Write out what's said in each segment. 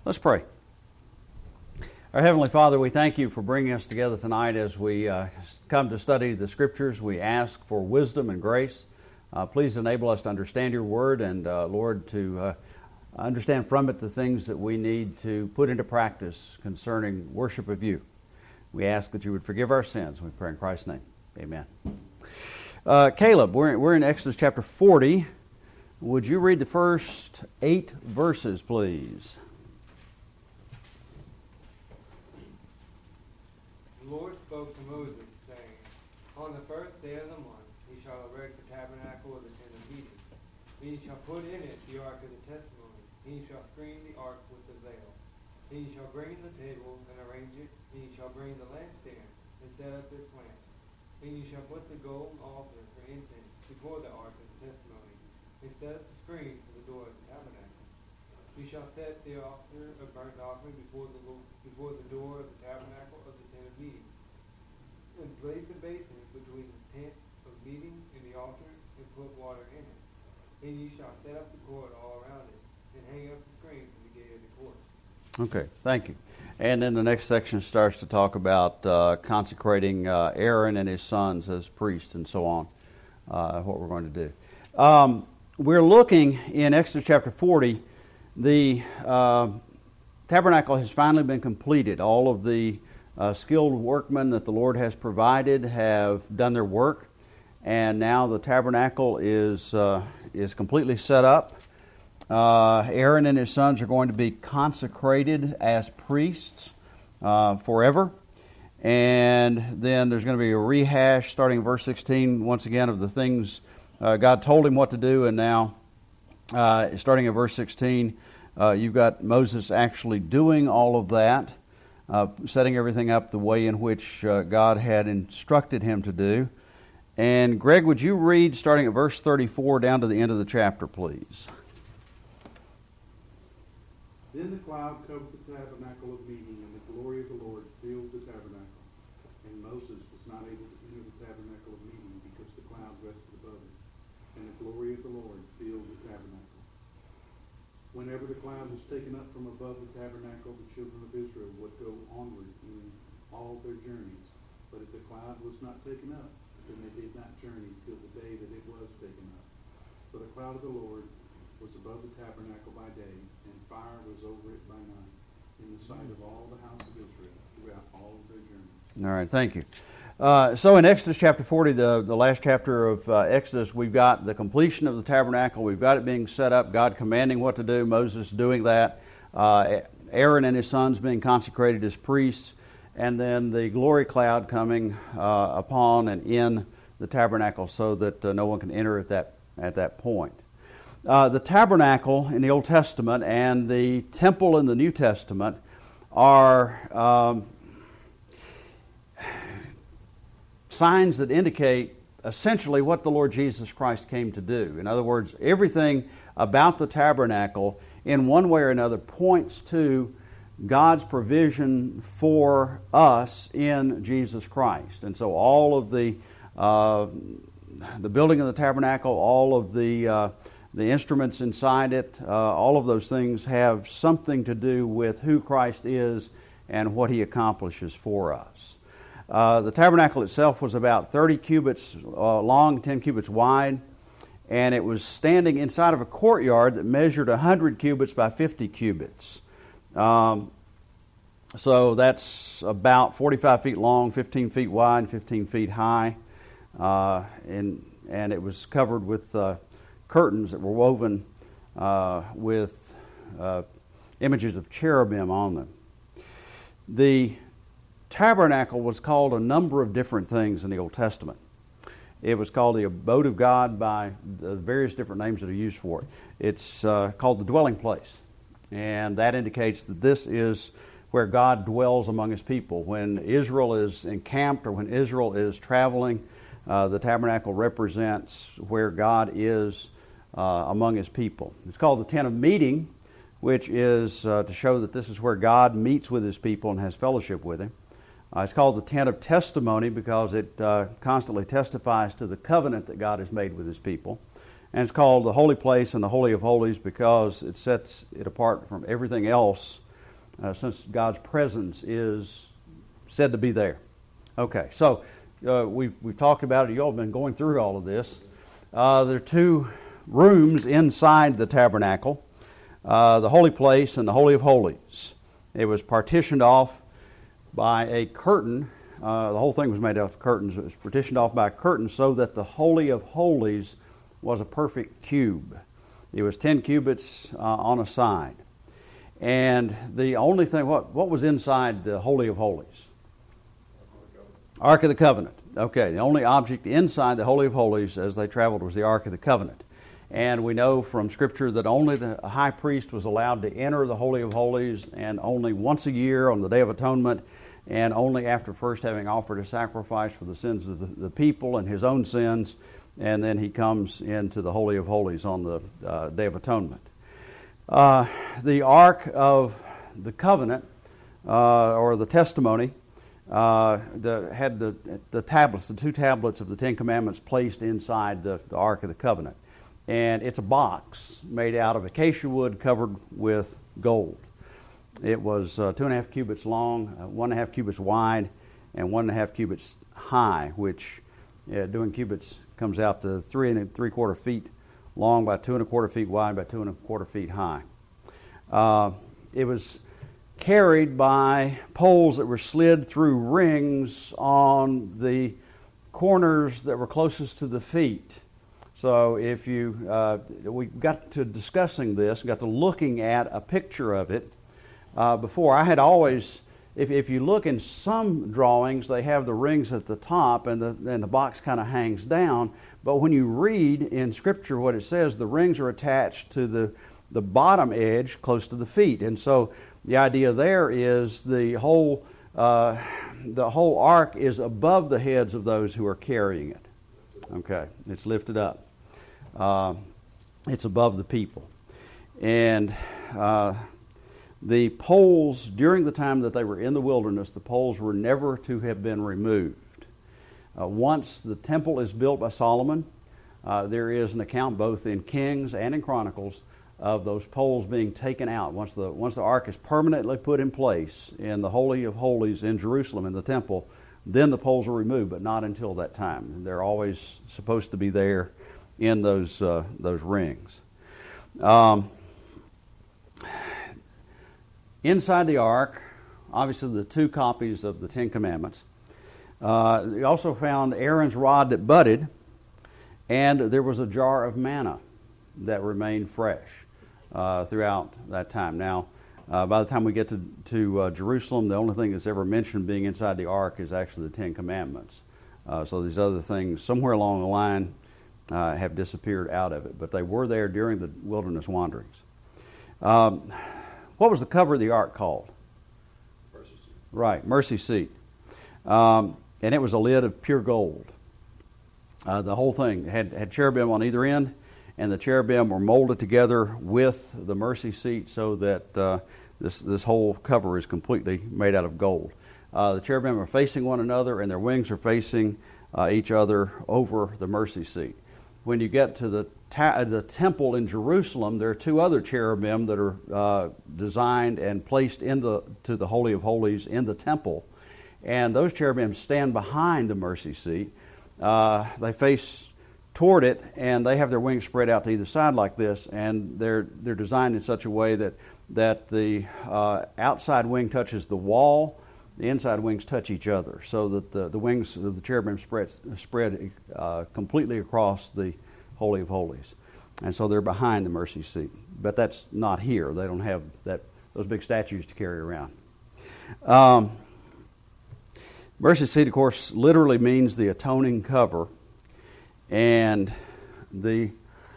Let's pray. Our Heavenly Father, we thank you for bringing us together tonight as we come to study the Scriptures. We ask for wisdom and grace. Please enable us to understand your Word and, Lord, to understand from it the things that we need to put into practice concerning worship of you. We ask that you would forgive our sins. We pray in Christ's name. Amen. Caleb, we're in Exodus chapter 40. Would you read the first 8 verses, please? The Lord spoke to Moses, saying, On the first day of the month he shall erect the tabernacle of the tent of meeting. He shall put in it the ark of the testimony. He shall screen the ark with the veil. He shall bring the table and arrange it. He shall bring the lampstand and set up its lamp. And you shall put the golden altar for incense before the ark of the testimony, and set up the screen for the door of the tabernacle. You shall set the altar of burnt offering before the door of the tabernacle of the tent of meeting, and place a basin between the tent of meeting and the altar, and put water in it. And you shall set up the cord all around it, and hang up the screen from the gate of the court. Okay, thank you. And then the next section starts to talk about consecrating Aaron and his sons as priests and so on, what we're going to do. We're looking in Exodus chapter 40, the tabernacle has finally been completed. All of the skilled workmen that the Lord has provided have done their work, and now the tabernacle is completely set up. Aaron and his sons are going to be consecrated as priests forever. And then there's going to be a rehash starting in verse 16, once again, of the things God told him what to do. And now, starting in verse 16, you've got Moses actually doing all of that, setting everything up the way in which God had instructed him to do. And Greg, would you read starting at verse 34 down to the end of the chapter, please? Then the cloud covered the tabernacle of meeting, and the glory of the Lord filled the tabernacle. And Moses was not able to enter the tabernacle of meeting because the cloud rested above it, and the glory of the Lord filled the tabernacle. Whenever the cloud was taken up from above the tabernacle, the children of Israel would go onward in all their journeys. But if the cloud was not taken up, then they did not journey till the day that it was taken up. For the cloud of the Lord was above the tabernacle by day, and fire was over it by night, in the sight of all the house of Israel throughout all of their journeys. All right, thank you. So in Exodus chapter 40, the last chapter of Exodus, we've got the completion of the tabernacle. We've got it being set up, God commanding what to do, Moses doing that, Aaron and his sons being consecrated as priests, and then the glory cloud coming upon and in the tabernacle so that no one can enter at that point. The tabernacle in the Old Testament and the temple in the New Testament are signs that indicate essentially what the Lord Jesus Christ came to do. In other words, everything about the tabernacle in one way or another points to God's provision for us in Jesus Christ. And so all of the building of the tabernacle, all of the instruments inside it, all of those things have something to do with who Christ is and what He accomplishes for us. The tabernacle itself was about 30 cubits long, 10 cubits wide, and it was standing inside of a courtyard that measured 100 cubits by 50 cubits. So that's about 45 feet long, 15 feet wide, 15 feet high, and it was covered with curtains that were woven with images of cherubim on them. The tabernacle was called a number of different things in the Old Testament. It was called the abode of God by the various different names that are used for it. It's called the dwelling place, and that indicates that this is where God dwells among His people. When Israel is encamped or when Israel is traveling, the tabernacle represents where God is among His people. It's called the tent of meeting, which is to show that this is where God meets with His people and has fellowship with Him. It's called the tent of testimony because it constantly testifies to the covenant that God has made with His people. And it's called the holy place and the holy of holies because it sets it apart from everything else since God's presence is said to be there. Okay, so we've talked about it. You all have been going through all of this. There are two rooms inside the tabernacle, the holy place and the Holy of Holies. It was partitioned off by a curtain. The whole thing was made out of curtains. It was partitioned off by a curtain so that the Holy of Holies was a perfect cube. It was 10 cubits on a side. And the only thing, what was inside the Holy of Holies? Ark of the Covenant. Okay, the only object inside the Holy of Holies as they traveled was the Ark of the Covenant. And we know from Scripture that only the high priest was allowed to enter the Holy of Holies, and only once a year on the Day of Atonement, and only after first having offered a sacrifice for the sins of the people and his own sins, and then he comes into the Holy of Holies on the Day of Atonement. The Ark of the Covenant, or the Testimony, had the tablets, the two tablets of the Ten Commandments placed inside the Ark of the Covenant. And it's a box made out of acacia wood covered with gold. It was 2.5 cubits long, 1.5 cubits wide, and 1.5 cubits high, which doing cubits comes out to 3 3/4 feet long by 2 1/4 feet wide by 2 1/4 feet high. It was carried by poles that were slid through rings on the corners that were closest to the feet. So if we got to discussing this, got to looking at a picture of it before. I had always, if you look in some drawings, they have the rings at the top and the box kind of hangs down. But when you read in Scripture what it says, the rings are attached to the bottom edge close to the feet. And so the idea there is the whole ark is above the heads of those who are carrying it. Okay, it's lifted up. It's above the people. And the poles, during the time that they were in the wilderness, the poles were never to have been removed. Once the temple is built by Solomon, there is an account both in Kings and in Chronicles of those poles being taken out. Once the ark is permanently put in place in the Holy of Holies in Jerusalem, in the temple, then the poles are removed, but not until that time. They're always supposed to be there in those rings. Inside the ark, obviously the two copies of the Ten Commandments. You also found Aaron's rod that budded, and there was a jar of manna that remained fresh throughout that time. Now, by the time we get to Jerusalem, the only thing that's ever mentioned being inside the ark is actually the Ten Commandments. So these other things, somewhere along the line, have disappeared out of it. But they were there during the wilderness wanderings. What was the cover of the ark called? Mercy seat. Right, mercy seat. And it was a lid of pure gold. The whole thing had cherubim on either end, and the cherubim were molded together with the mercy seat so that this whole cover is completely made out of gold. The cherubim are facing one another, and their wings are facing each other over the mercy seat. When you get to the temple in Jerusalem, there are two other cherubim that are designed and placed to the Holy of Holies in the temple. And those cherubim stand behind the mercy seat. They face toward it, and they have their wings spread out to either side like this, and they're designed in such a way that the outside wing touches the wall, the inside wings touch each other, so that the wings of the cherubim spread completely across the Holy of Holies. And so they're behind the mercy seat. But that's not here. They don't have those big statues to carry around. Mercy seat, of course, literally means the atoning cover. And this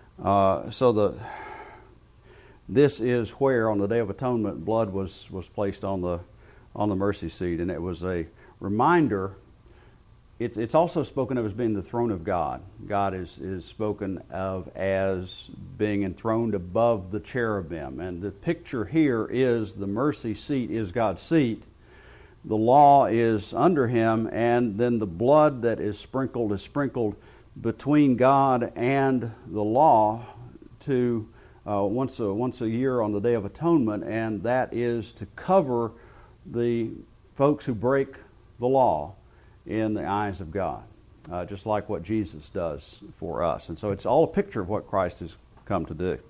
is where on the Day of Atonement blood was placed on the mercy seat, and it was a reminder. It's also spoken of as being the throne of God. God is spoken of as being enthroned above the cherubim, and the picture here is the mercy seat is God's seat. The law is under him, and then the blood that is sprinkled between God and the law to once a year on the Day of Atonement, and that is to cover the folks who break the law in the eyes of God, just like what Jesus does for us. And so it's all a picture of what Christ has come to do.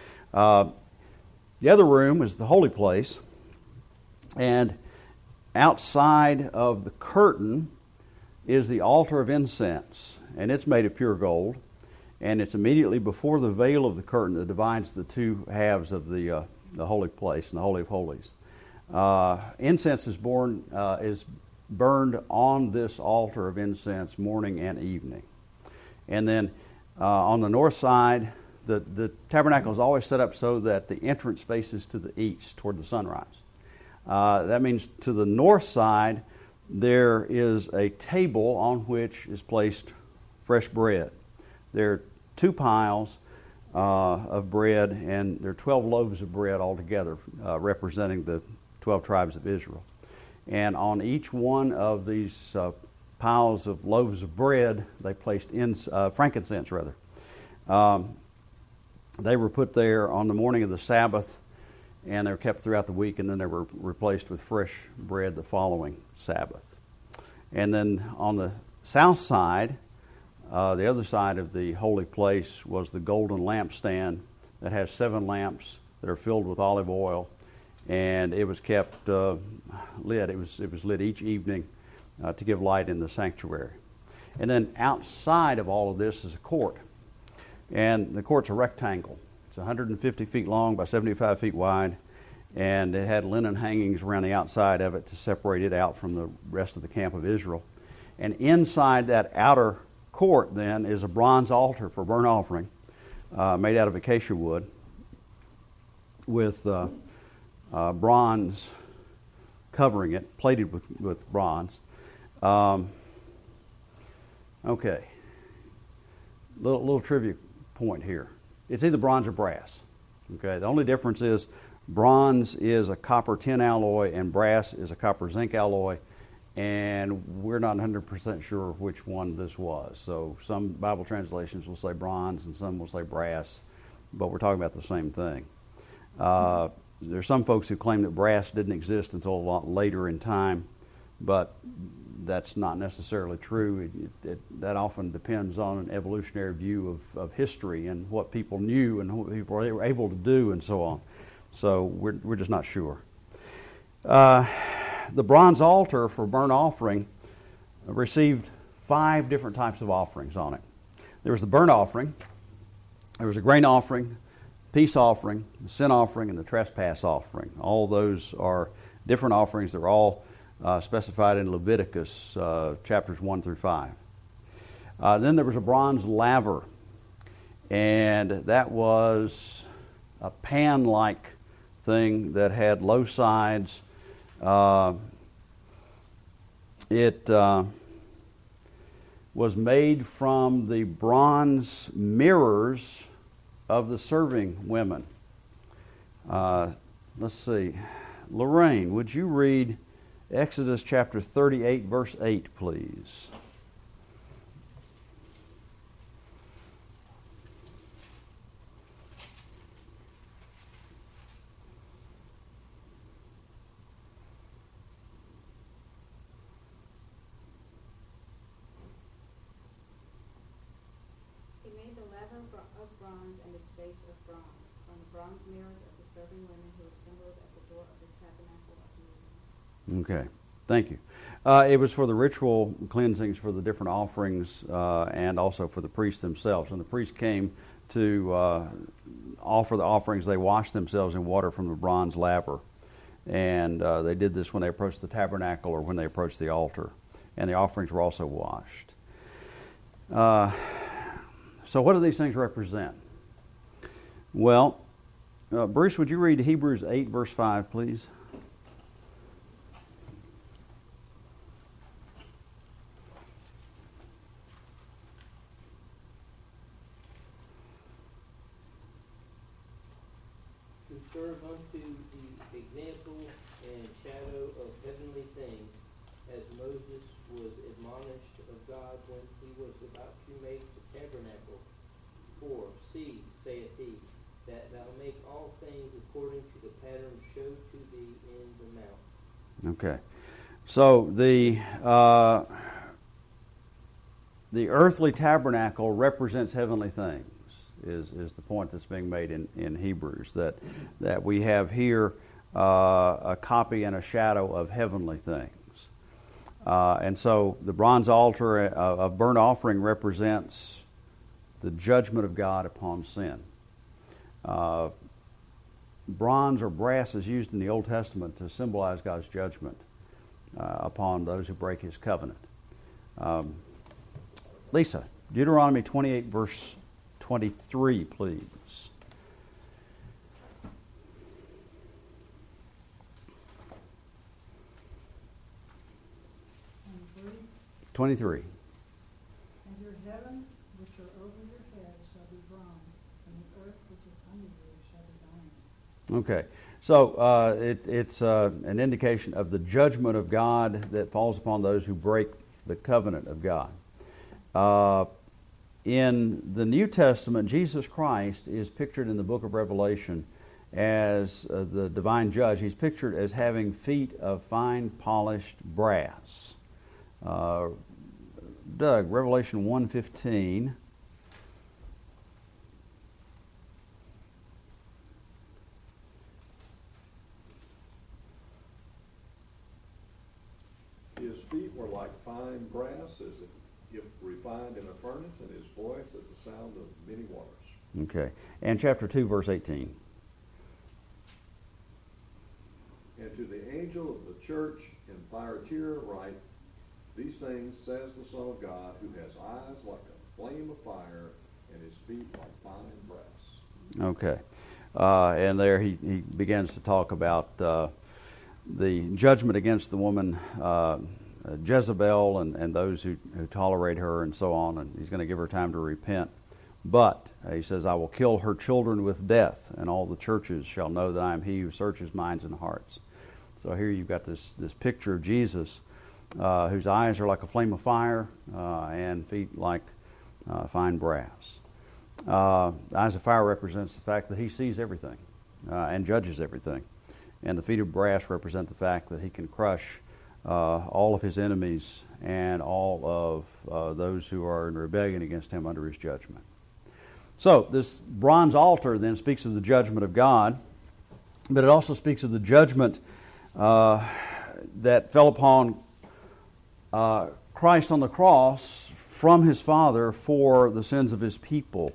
The other room is the holy place, and outside of the curtain is the altar of incense, and it's made of pure gold, and it's immediately before the veil of the curtain that divides the two halves of the holy place and the Holy of Holies. Incense is burned on this altar of incense morning and evening. And then on the north side, the tabernacle is always set up so that the entrance faces to the east, toward the sunrise. That means to the north side, there is a table on which is placed fresh bread. There are 2 piles of bread, and there are 12 loaves of bread altogether, representing the 12 tribes of Israel. And on each one of these piles of loaves of bread, they placed frankincense, rather. They were put there on the morning of the Sabbath, and they were kept throughout the week, and then they were replaced with fresh bread the following Sabbath. And then on the south side, the other side of the holy place, was the golden lampstand that has 7 lamps that are filled with olive oil, and it was kept lit. It was lit each evening to give light in the sanctuary. And then outside of all of this is a court, and the court's a rectangle. It's 150 feet long by 75 feet wide, and it had linen hangings around the outside of it to separate it out from the rest of the camp of Israel. And inside that outer court then is a bronze altar for burnt offering, made out of acacia wood, with bronze covering it, plated with bronze. Okay. Little trivia point here. It's either bronze or brass. Okay. The only difference is bronze is a copper tin alloy and brass is a copper zinc alloy, and we're not 100% sure which one this was. So some Bible translations will say bronze and some will say brass, but we're talking about the same thing. There's some folks who claim that brass didn't exist until a lot later in time, but that's not necessarily true. That often depends on an evolutionary view of history and what people knew and what people were able to do and so on. So we're just not sure. The bronze altar for burnt offering received 5 different types of offerings on it. There was the burnt offering, there was a grain offering, peace offering, the sin offering, and the trespass offering. All those are different offerings that were all specified in Leviticus chapters 1 through 5. Then there was a bronze laver, and that was a pan-like thing that had low sides. It was made from the bronze mirrors of the serving women. Let's see. Lorraine, would you read Exodus chapter 38, verse 8, please? He made the laver of bronze and its base of bronze, from the bronze mirrors of the serving women who assembled at the door of the tabernacle of meeting. Okay, thank you. It was for the ritual cleansings for the different offerings and also for the priests themselves. When the priests came to offer the offerings, they washed themselves in water from the bronze laver. And they did this when they approached the tabernacle or when they approached the altar. And the offerings were also washed. So what do these things represent? Well, Bruce, would you read Hebrews 8, verse 5, please? To serve unto the example and shadow of heavenly things, as Moses was admonished of God when he was about to make the tabernacle. For, see, saith he, that thou Okay. So the earthly tabernacle represents heavenly things, is the point that's being made in Hebrews, that we have here a copy and a shadow of heavenly things. And so the bronze altar of burnt offering represents the judgment of God upon sin. Bronze or brass is used in the Old Testament to symbolize God's judgment upon those who break His covenant. Lisa, Deuteronomy 28, verse 23, please. 23. And your heavens, which are over your head, shall be bronze, and the earth which is under you shall be iron. Okay, so it's an indication of the judgment of God that falls upon those who break the covenant of God. In the New Testament, Jesus Christ is pictured in the book of Revelation as the divine judge. He's pictured as having feet of fine polished brass. Doug, Revelation 1:15. His feet were like fine brass, as if refined in a furnace, and his voice as the sound of many waters. Okay, and chapter 2, verse 18. And to the angel of the church in Thyatira write, these things says the Son of God, who has eyes like a flame of fire, and his feet like fine brass. Okay, and there he begins to talk about the judgment against the woman Jezebel and those who tolerate her and so on, and he's going to give her time to repent. But he says, I will kill her children with death, and all the churches shall know that I am he who searches minds and hearts. So here you've got this picture of Jesus, whose eyes are like a flame of fire and feet like fine brass. The eyes of fire represents the fact that he sees everything and judges everything. And the feet of brass represent the fact that he can crush all of his enemies and all of those who are in rebellion against him under his judgment. So this bronze altar then speaks of the judgment of God, but it also speaks of the judgment that fell upon Christ on the cross from his Father for the sins of his people.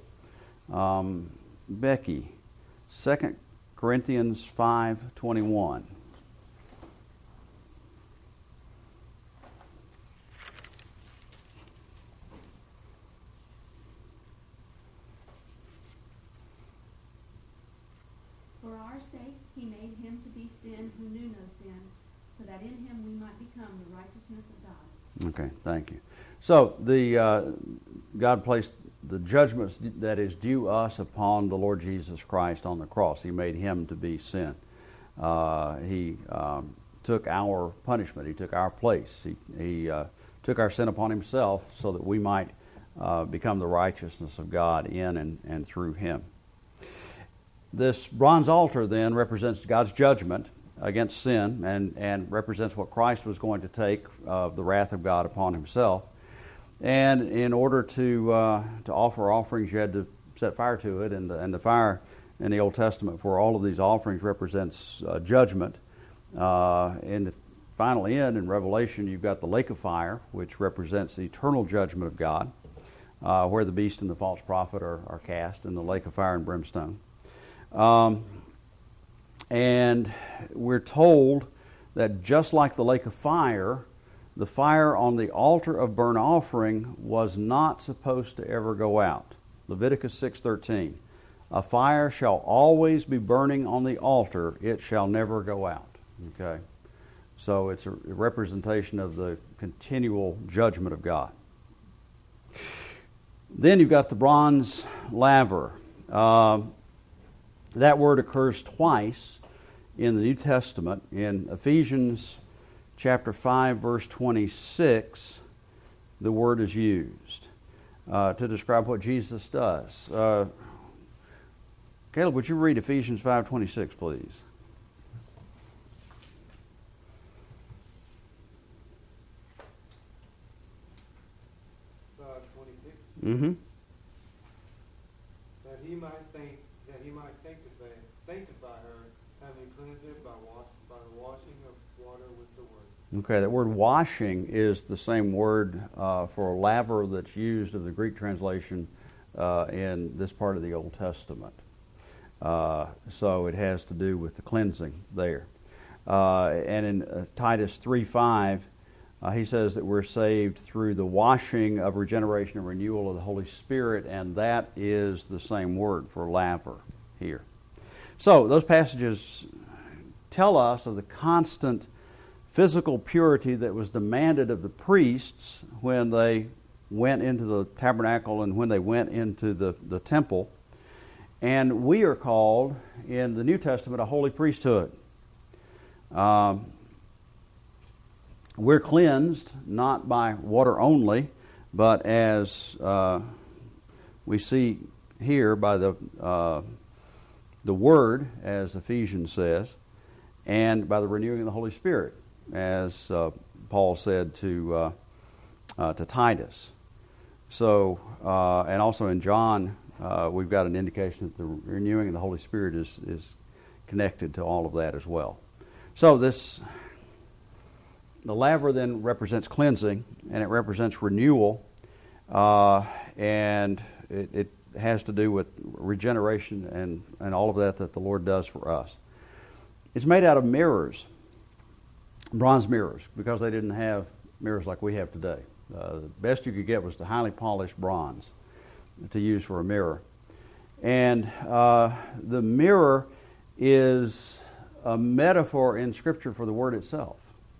Becky, 2 Corinthians 5:21. For our sake he made him to be sin who knew no sin, so that in him we might become the righteousness of God. Okay, thank you. So God placed the judgments that is due us upon the Lord Jesus Christ on the cross. He made him to be sin. He took our punishment. He took our place. He took our sin upon himself so that we might become the righteousness of God in and through him. This bronze altar then represents God's judgment against sin and represents what Christ was going to take of the wrath of God upon himself. And in order to offer offerings, you had to set fire to it, and the fire in the Old Testament for all of these offerings represents judgment. In the final end, in Revelation, you've got the lake of fire, which represents the eternal judgment of God, where the beast and the false prophet are cast in the lake of fire and brimstone. And we're told that just like the lake of fire, the fire on the altar of burnt offering was not supposed to ever go out. Leviticus 6:13. A fire shall always be burning on the altar, it shall never go out. Okay? So it's a representation of the continual judgment of God. Then you've got the bronze laver. That word occurs twice in the New Testament. In Ephesians chapter 5, verse 26, the word is used to describe what Jesus does. Caleb, would you read Ephesians 5:26, please? Mm-hmm. That he might sanctify her, having cleansed her by the washing of water with the word. Okay, that word washing is the same word for laver that's used of the Greek translation in this part of the Old Testament. So it has to do with the cleansing there. And in Titus 3:5, he says that we're saved through the washing of regeneration and renewal of the Holy Spirit, and that is the same word for laver here. So those passages tell us of the constant physical purity that was demanded of the priests when they went into the tabernacle and when they went into the temple. And we are called in the New Testament a holy priesthood. We're cleansed not by water only, but as we see here by the Word, as Ephesians says, and by the renewing of the Holy Spirit, as Paul said to Titus. So, and also in John, we've got an indication that the renewing of the Holy Spirit is connected to all of that as well. So the laver then represents cleansing, and it represents renewal, and it has to do with regeneration and all of that the Lord does for us. It's made out of mirrors, bronze mirrors, because they didn't have mirrors like we have today. The best you could get was the highly polished bronze to use for a mirror. And the mirror is a metaphor in Scripture for the Word itself.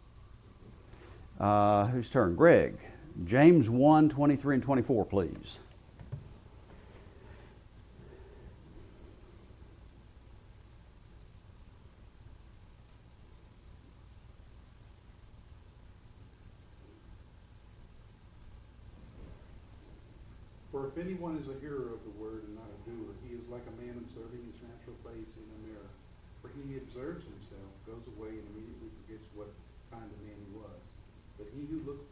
Whose turn? Greg. James 1:23 and 24, please. For if anyone is a hearer of the word and not a doer, he is like a man observing his natural face in a mirror. For he observes himself, goes away, and immediately forgets what kind of man he was. But he who looks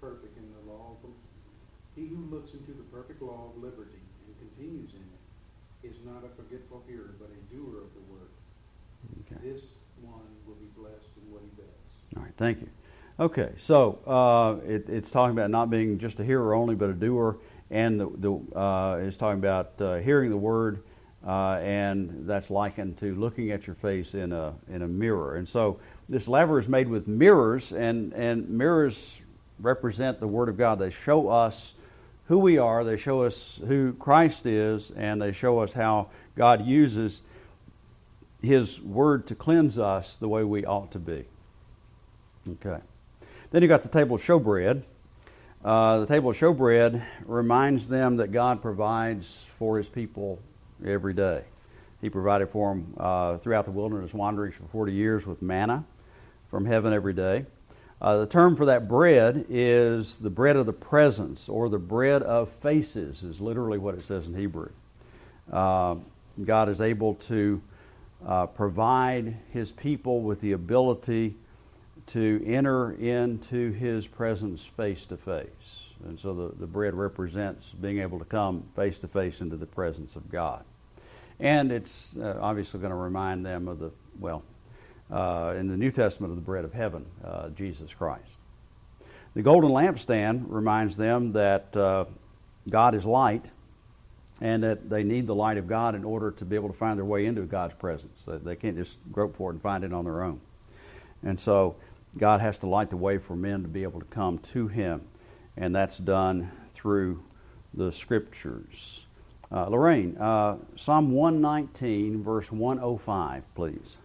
into the perfect law of liberty and continues in it, is not a forgetful hearer, but a doer of the word. Okay. This one will be blessed in what he does. All right, thank you. Okay, so it's talking about not being just a hearer only, but a doer. And it's talking about hearing the word, and that's likened to looking at your face in a mirror. And so this laver is made with mirrors, and mirrors represent the Word of God. They show us who we are, they show us who Christ is, and they show us how God uses His Word to cleanse us the way we ought to be. Okay. Then you got the table of showbread. The table of showbread reminds them that God provides for His people every day. He provided for them throughout the wilderness wanderings for 40 years with manna from heaven every day. The term for that bread is the bread of the presence, or the bread of faces, is literally what it says in Hebrew. God is able to provide His people with the ability to enter into His presence face to face. And so the bread represents being able to come face to face into the presence of God. And it's obviously going to remind them of in the New Testament, of the bread of heaven, Jesus Christ. The golden lampstand reminds them that God is light, and that they need the light of God in order to be able to find their way into God's presence. They can't just grope for it and find it on their own. And so God has to light the way for men to be able to come to Him, and that's done through the Scriptures. Lorraine, Psalm 119, verse 105, please.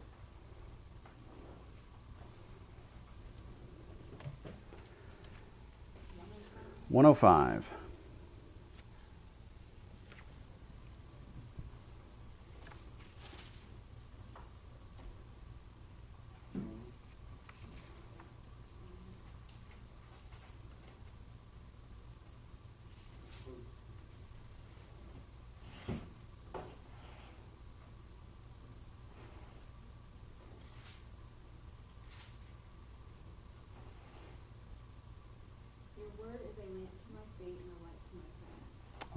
One 105. Your word is a lamp to my feet and a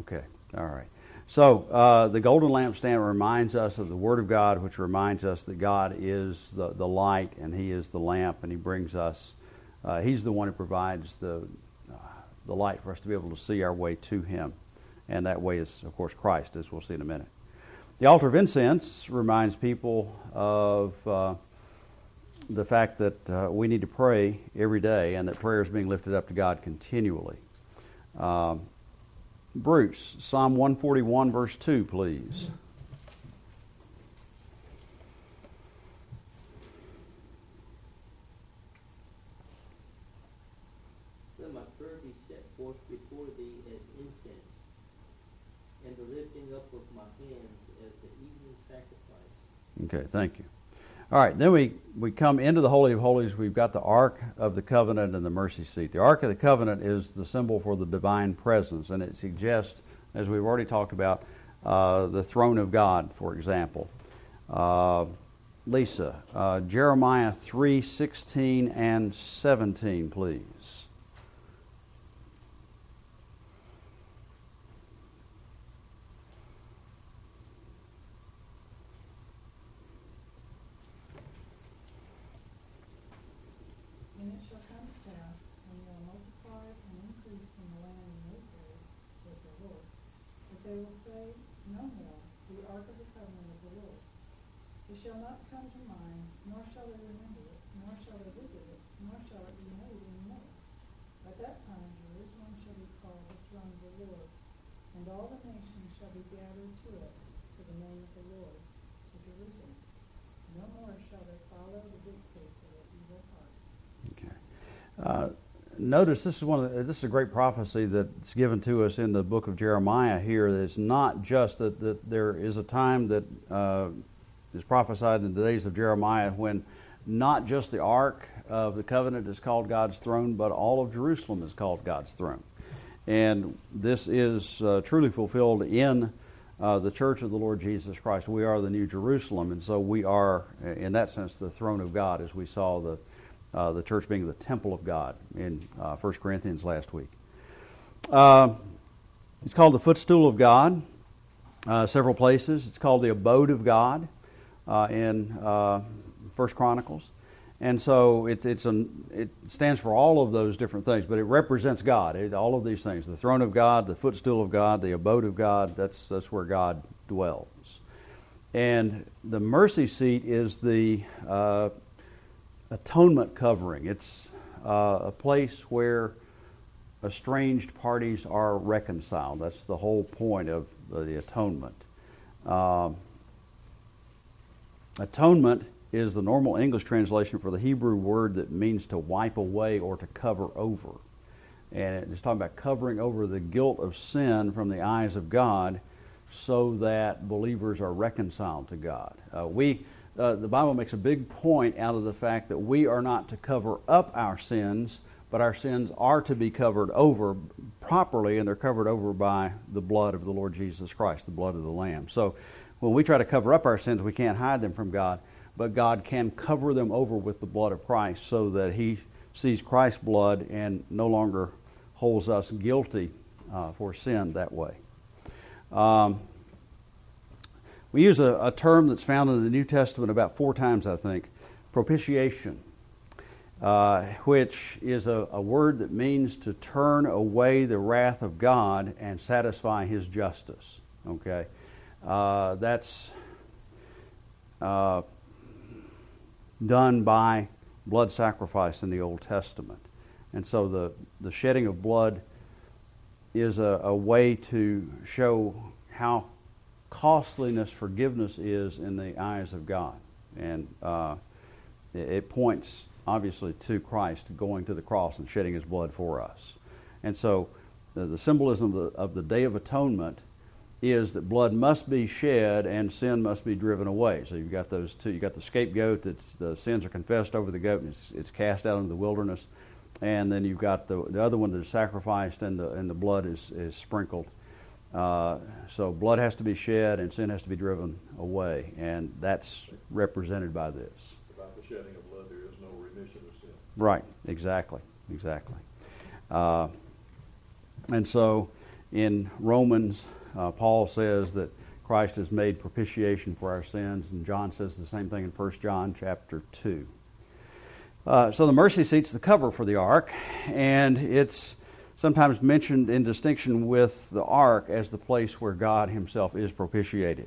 Okay, all right. So the golden lampstand reminds us of the Word of God, which reminds us that God is the light and He is the lamp, and He brings us, He's the one who provides the light for us to be able to see our way to Him. And that way is, of course, Christ, as we'll see in a minute. The altar of incense reminds people of the fact that we need to pray every day and that prayer is being lifted up to God continually. Bruce, Psalm 141, verse 2, please. Let my prayer be set forth before thee as incense, and the lifting up of my hands as the evening sacrifice. Okay, thank you. All right, then we come into the Holy of Holies. We've got the Ark of the Covenant and the mercy seat. The Ark of the Covenant is the symbol for the divine presence, and it suggests, as we've already talked about, the throne of God, for example. Lisa, Jeremiah 3:16 and 17, please. And it shall come to pass, when you are multiplied and increased in the land in those days, saith the Lord, that they will say no more, the ark of the covenant of the Lord. It shall not come to mind, nor shall they remember it, nor shall they visit it, nor shall it be made any more. At that time Jerusalem shall be called the throne of the Lord, and all the nations shall be gathered to it, to the name of the Lord, to Jerusalem. No more shall they follow the dictates of their evil hearts. Notice this is a great prophecy that's given to us in the book of Jeremiah here. It's not just that there is a time that is prophesied in the days of Jeremiah when not just the Ark of the Covenant is called God's throne, but all of Jerusalem is called God's throne. And this is truly fulfilled in the church of the Lord Jesus Christ. We are the New Jerusalem, and so we are, in that sense, the throne of God, as we saw the church being the temple of God in 1 Corinthians last week. It's called the footstool of God, several places. It's called the abode of God in 1 Chronicles. And so it stands for all of those different things, but it represents God. All of these things, the throne of God, the footstool of God, the abode of God, that's where God dwells. And the mercy seat is the atonement covering. It's a place where estranged parties are reconciled. That's the whole point of the atonement. Atonement is the normal English translation for the Hebrew word that means to wipe away or to cover over. And it's talking about covering over the guilt of sin from the eyes of God so that believers are reconciled to God. The Bible makes a big point out of the fact that we are not to cover up our sins, but our sins are to be covered over properly, and they're covered over by the blood of the Lord Jesus Christ, the blood of the Lamb. So when we try to cover up our sins, we can't hide them from God, but God can cover them over with the blood of Christ so that He sees Christ's blood and no longer holds us guilty for sin that way. We use a term that's found in the New Testament about 4 times, I think, propitiation, which is a word that means to turn away the wrath of God and satisfy His justice. Okay, that's done by blood sacrifice in the Old Testament. And so the shedding of blood is a way to show how costliness forgiveness is in the eyes of God. And it points, obviously, to Christ going to the cross and shedding His blood for us. And so the symbolism of the Day of Atonement is that blood must be shed and sin must be driven away. So you've got those two. You've got the scapegoat, the sins are confessed over the goat, and it's cast out into the wilderness. And then you've got the other one that is sacrificed and the blood is sprinkled. So blood has to be shed and sin has to be driven away. And that's represented by this. Without the shedding of blood, there is no remission of sin. Right, exactly. And so In Romans, Paul says that Christ has made propitiation for our sins, and John says the same thing in 1 John chapter 2. So the mercy seat's the cover for the ark, and it's sometimes mentioned in distinction with the ark as the place where God himself is propitiated.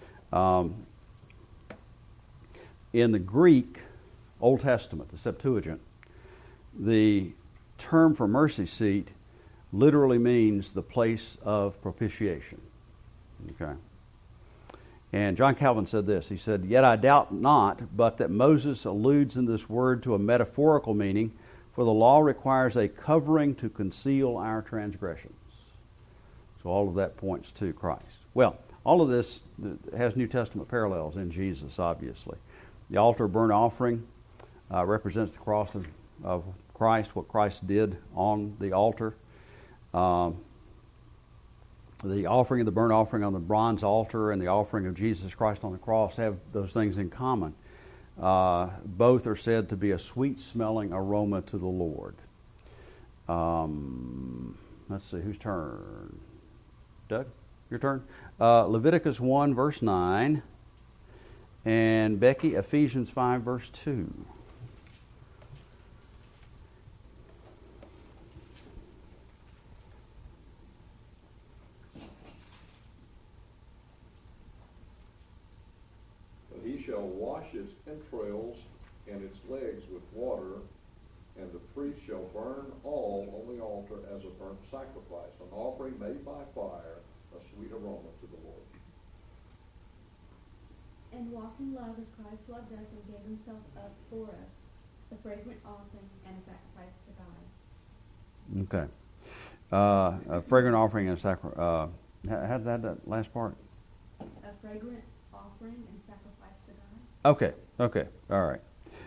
In the Greek Old Testament, the Septuagint, the term for mercy seat literally means the place of propitiation. Okay. And John Calvin said this. He said, "Yet I doubt not, but that Moses alludes in this word to a metaphorical meaning, for the law requires a covering to conceal our transgressions." So all of that points to Christ. Well, all of this has New Testament parallels in Jesus, obviously. The altar burnt offering represents the cross of Christ, what Christ did on the altar. The offering of the burnt offering on the bronze altar and the offering of Jesus Christ on the cross have those things in common. Both are said to be a sweet-smelling aroma to the Lord. Let's see, whose turn? Doug, your turn? Leviticus 1, verse 9. And Becky, Ephesians 5, verse 2. But he shall wash its entrails and its legs with water, and the priest shall burn all on the altar as a burnt sacrifice, an offering made by fire, a sweet aroma to the Lord. And walk in love as Christ loved us and gave himself up for us, a fragrant offering and a sacrifice to God. Okay. A fragrant offering and a sacrifice. How did that last part? A fragrant offering and sacrifice to God. Okay. All right.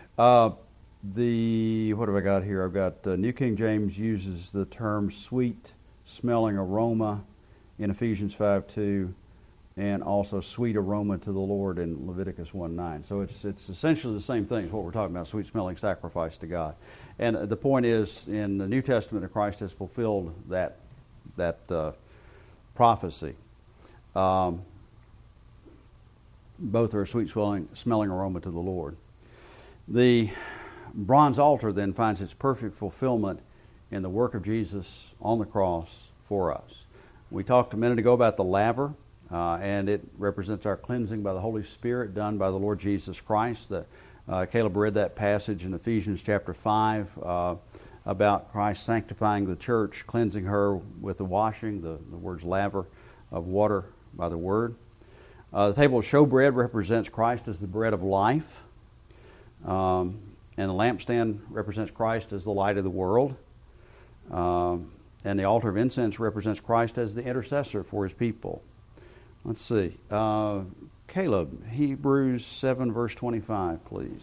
What have I got here? I've got New King James uses the term sweet smelling aroma in Ephesians 5:2. And also sweet aroma to the Lord in Leviticus 1:9. So it's essentially the same thing as what we're talking about, sweet-smelling sacrifice to God. And the point is, in the New Testament, Christ has fulfilled that prophecy. Both are a sweet-smelling aroma to the Lord. The bronze altar then finds its perfect fulfillment in the work of Jesus on the cross for us. We talked a minute ago about the laver. And it represents our cleansing by the Holy Spirit done by the Lord Jesus Christ. Caleb read that passage in Ephesians chapter 5 about Christ sanctifying the church, cleansing her with the washing, the words laver, of water by the Word. The table of showbread represents Christ as the bread of life. And the lampstand represents Christ as the light of the world. And the altar of incense represents Christ as the intercessor for his people. Let's see. Caleb, Hebrews 7, verse 25, please.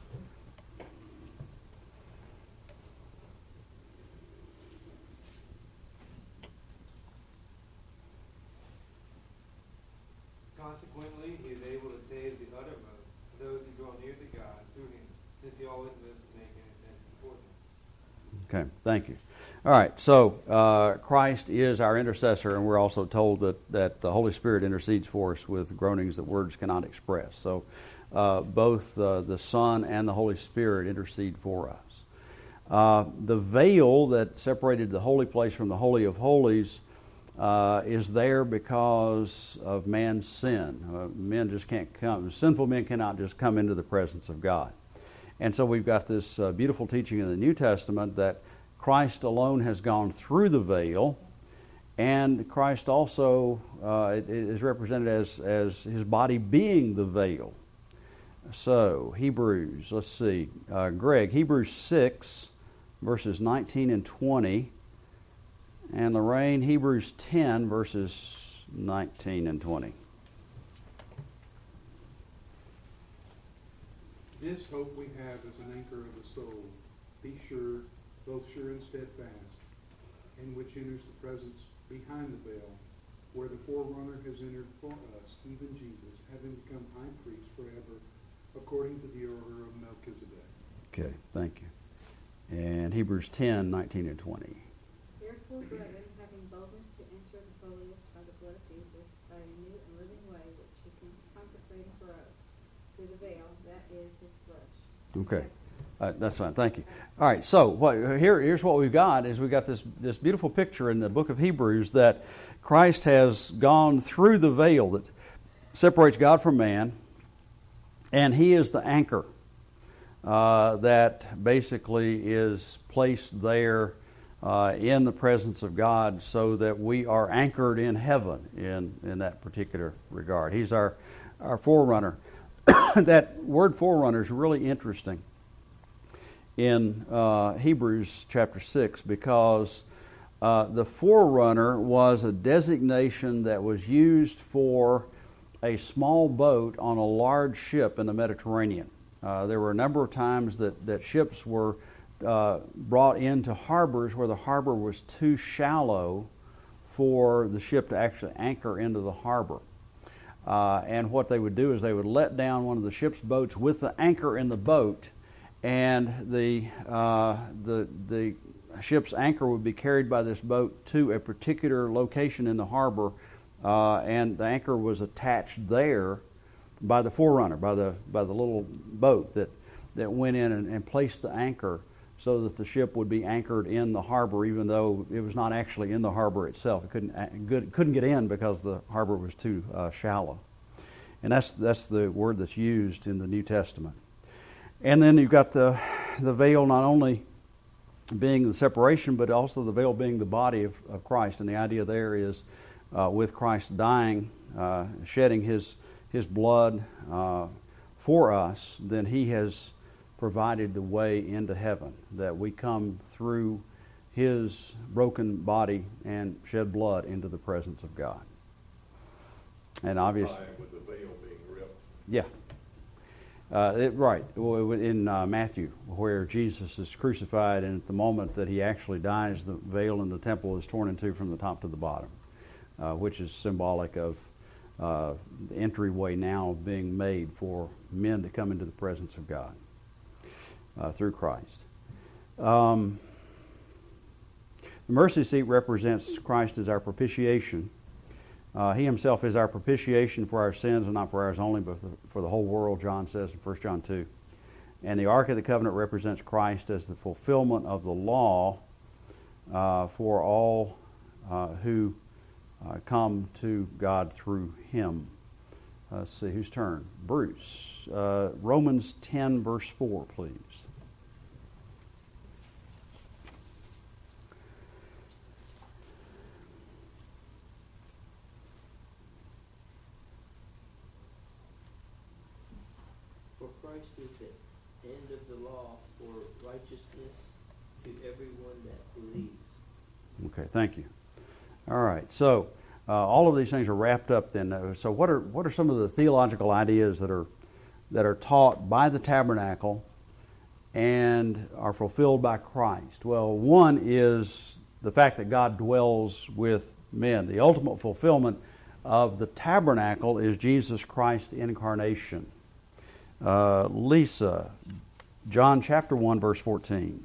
Consequently, he is able to save the uttermost, those who draw near to God through him, since he always lives to make intercession for them. Okay, thank you. All right, so Christ is our intercessor, and we're also told that the Holy Spirit intercedes for us with groanings that words cannot express. So both the Son and the Holy Spirit intercede for us. The veil that separated the holy place from the Holy of Holies is there because of man's sin. Men just can't come. Sinful men cannot just come into the presence of God. And so we've got this beautiful teaching in the New Testament that Christ alone has gone through the veil, and Christ also is represented as his body being the veil. So, Hebrews, let's see. Greg, Hebrews 6, verses 19 and 20, and Lorraine, Hebrews 10, verses 19 and 20. This hope we have as an anchor of the soul. Be sure, both sure and steadfast, in which enters the presence behind the veil, where the forerunner has entered for us, even Jesus, having become high priest forever, according to the order of Melchizedek. Okay, thank you. And Hebrews 10, 19 and 20. Therefore, brethren, having boldness to enter Okay. That's fine. Thank you. All right. So here's what we've got is we've got this beautiful picture in the book of Hebrews that Christ has gone through the veil that separates God from man, and He is the anchor that basically is placed there in the presence of God so that we are anchored in heaven in that particular regard. He's our forerunner. That word forerunner is really interesting in Hebrews chapter 6 because the forerunner was a designation that was used for a small boat on a large ship in the Mediterranean. There were a number of times that ships were brought into harbors where the harbor was too shallow for the ship to actually anchor into the harbor. And what they would do is they would let down one of the ship's boats with the anchor in the boat, and the ship's anchor would be carried by this boat to a particular location in the harbor, and the anchor was attached there by the forerunner, by the little boat that went in and placed the anchor so that the ship would be anchored in the harbor, even though it was not actually in the harbor itself. It couldn't get in because the harbor was too shallow. And that's the word that's used in the New Testament. And then you've got the veil not only being the separation, but also the veil being the body of Christ. And the idea there is with Christ dying, shedding His blood for us, then He has provided the way into heaven, that we come through His broken body and shed blood into the presence of God. And obviously, with the veil being ripped. Yeah. Right. In Matthew, where Jesus is crucified, and at the moment that He actually dies, the veil in the temple is torn in two from the top to the bottom, which is symbolic of the entryway now being made for men to come into the presence of God through Christ. The mercy seat represents Christ as our propitiation. He Himself is our propitiation for our sins, and not for ours only, but for the whole world, John says in 1 John 2. And the Ark of the Covenant represents Christ as the fulfillment of the law for all who come to God through Him. Let's see, whose turn? Bruce. Romans 10, verse 4, please. For Christ is the end of the law for righteousness to everyone that believes. Okay, thank you. All right, so all of these things are wrapped up then. So what are some of the theological ideas that are taught by the tabernacle and are fulfilled by Christ? Well, one is the fact that God dwells with men. The ultimate fulfillment of the tabernacle is Jesus Christ's incarnation. Lisa, John chapter 1, verse 14.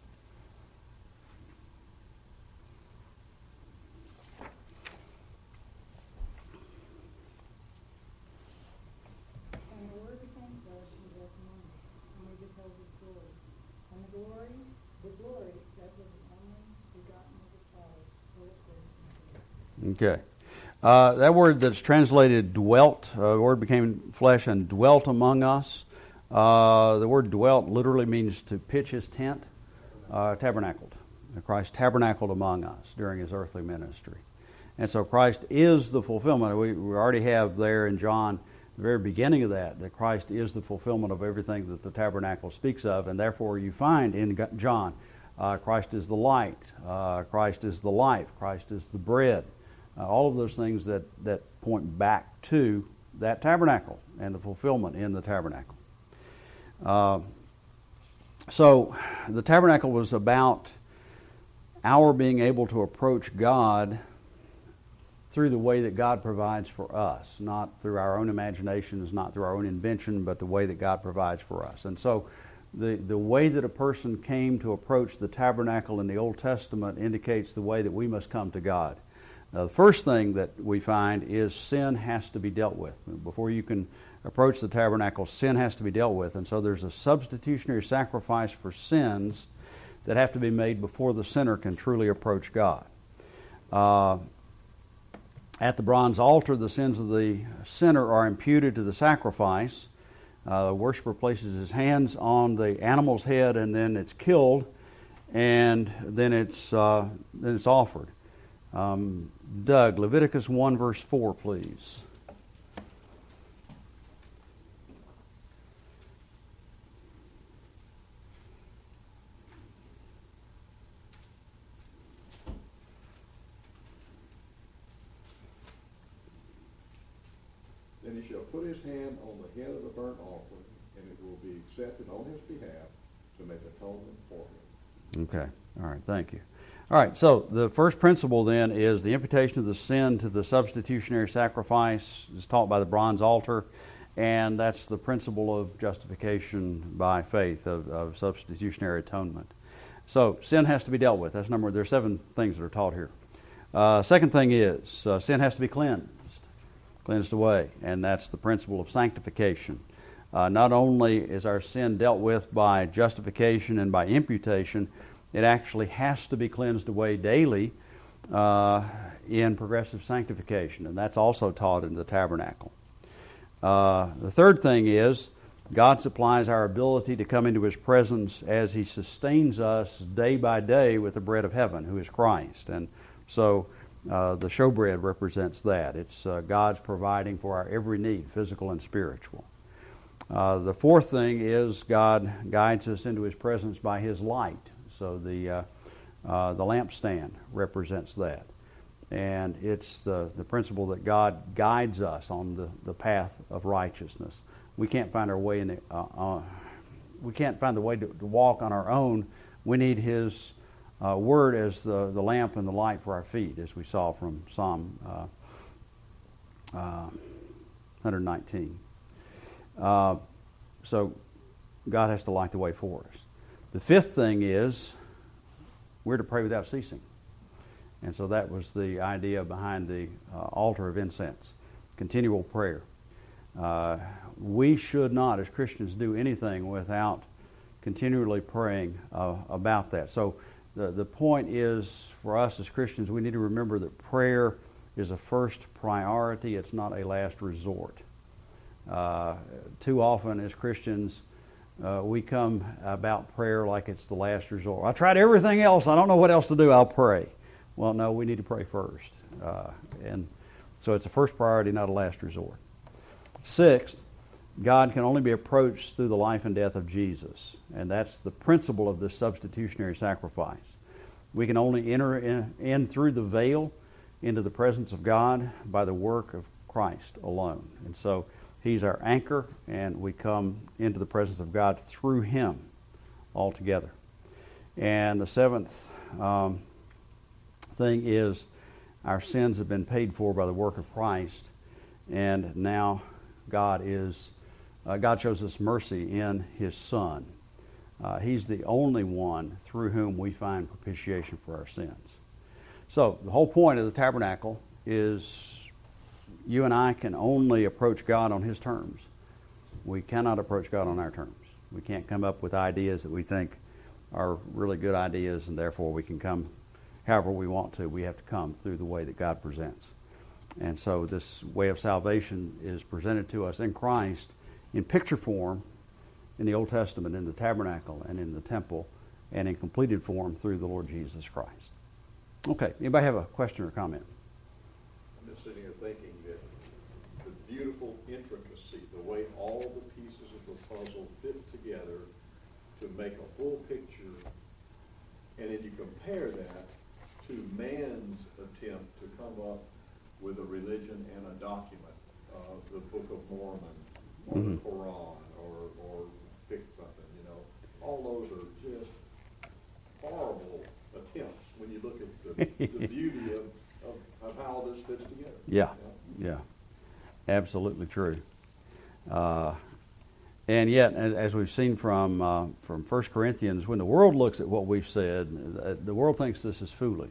And the Word became flesh and dwelt among us, and we beheld His glory. And the glory that was the only begotten of the Father, full of grace and truth. Okay. That word that's translated dwelt, the word became flesh and dwelt among us. The word dwelt literally means to pitch His tent, tabernacled. Christ tabernacled among us during His earthly ministry. And so Christ is the fulfillment. We already have there in John, the very beginning of that Christ is the fulfillment of everything that the tabernacle speaks of. And therefore you find in John, Christ is the light, Christ is the life, Christ is the bread. All of those things that point back to that tabernacle and the fulfillment in the tabernacle. So the tabernacle was about our being able to approach God through the way that God provides for us, not through our own imaginations, not through our own invention, but the way that God provides for us. And so the way that a person came to approach the tabernacle in the Old Testament indicates the way that we must come to God. Now, the first thing that we find is sin has to be dealt with. Before you can approach the tabernacle, sin has to be dealt with. And so there's a substitutionary sacrifice for sins that have to be made before the sinner can truly approach God. At the bronze altar, the sins of the sinner are imputed to the sacrifice. The worshiper places his hands on the animal's head, and then it's killed, and then it's offered. Doug, Leviticus 1, verse 4, please. Then he shall put his hand on the head of the burnt offering, and it will be accepted on his behalf to make atonement for him. Okay. All right. Thank you. All right. So the first principle then is the imputation of the sin to the substitutionary sacrifice is taught by the bronze altar, and that's the principle of justification by faith, of substitutionary atonement. So sin has to be dealt with. That's number one. There are 7 things that are taught here. Second thing is sin has to be cleansed away, and that's the principle of sanctification. Not only is our sin dealt with by justification and by imputation, it actually has to be cleansed away daily in progressive sanctification, and that's also taught in the tabernacle. The third thing is God supplies our ability to come into His presence as He sustains us day by day with the bread of heaven, who is Christ. And so the showbread represents that. It's God's providing for our every need, physical and spiritual. The fourth thing is God guides us into His presence by His light. So the lampstand represents that. And it's the principle that God guides us on the path of righteousness. We can't find our way we can't find the way to walk on our own. We need His Word as the lamp and the light for our feet, as we saw from Psalm 119. So God has to light the way for us. The fifth thing is we're to pray without ceasing. And so that was the idea behind the altar of incense, continual prayer. We should not, as Christians, do anything without continually praying about that. So the point is, for us as Christians, we need to remember that prayer is a first priority. It's not a last resort. Too often as Christians, we come about prayer like it's the last resort. I tried everything else. I don't know what else to do. I'll pray. Well, no, we need to pray first. And so it's a first priority, not a last resort. Sixth, God can only be approached through the life and death of Jesus. And that's the principle of this substitutionary sacrifice. We can only enter in through the veil into the presence of God by the work of Christ alone. And so He's our anchor, and we come into the presence of God through Him altogether. And the seventh thing is our sins have been paid for by the work of Christ, and now God shows us mercy in His Son. He's the only one through whom we find propitiation for our sins. So the whole point of the tabernacle is you and I can only approach God on His terms. We cannot approach God on our terms. We can't come up with ideas that we think are really good ideas, and therefore we can come however we want to. We have to come through the way that God presents. And so this way of salvation is presented to us in Christ in picture form in the Old Testament, in the tabernacle and in the temple, and in completed form through the Lord Jesus Christ. Okay, anybody have a question or comment? I'm just sitting here thinking that the beautiful intricacy, the way all the pieces of the puzzle fit together to make a full picture, and if you compare that to man's attempt to come up with a religion and a document, the Book of Mormon, or the Quran, or pick something, all those are just horrible attempts when you look at the beauty of how all this fits together. Yeah, absolutely true. And yet, as we've seen from 1 Corinthians, when the world looks at what we've said, the world thinks this is foolish.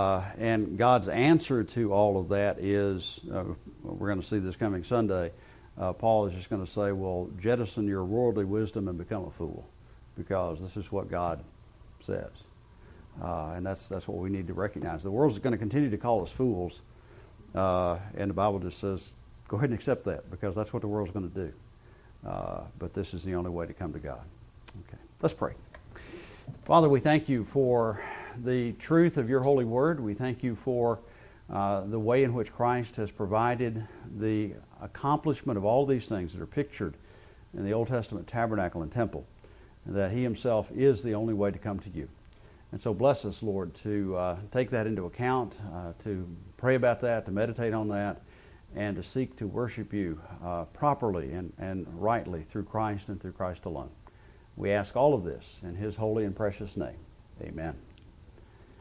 And God's answer to all of that is, we're going to see this coming Sunday, Paul is just going to say, well, jettison your worldly wisdom and become a fool, because this is what God says. And that's what we need to recognize. The world is going to continue to call us fools, and the Bible just says, go ahead and accept that, because that's what the world's going to do. But this is the only way to come to God. Okay, let's pray. Father, we thank you for the truth of your holy word. We thank you for the way in which Christ has provided the accomplishment of all these things that are pictured in the Old Testament tabernacle and temple, and that he himself is the only way to come to you. And so bless us, Lord, to take that into account, to pray about that, to meditate on that, and to seek to worship you properly and rightly through Christ and through Christ alone. We ask all of this in his holy and precious name. Amen.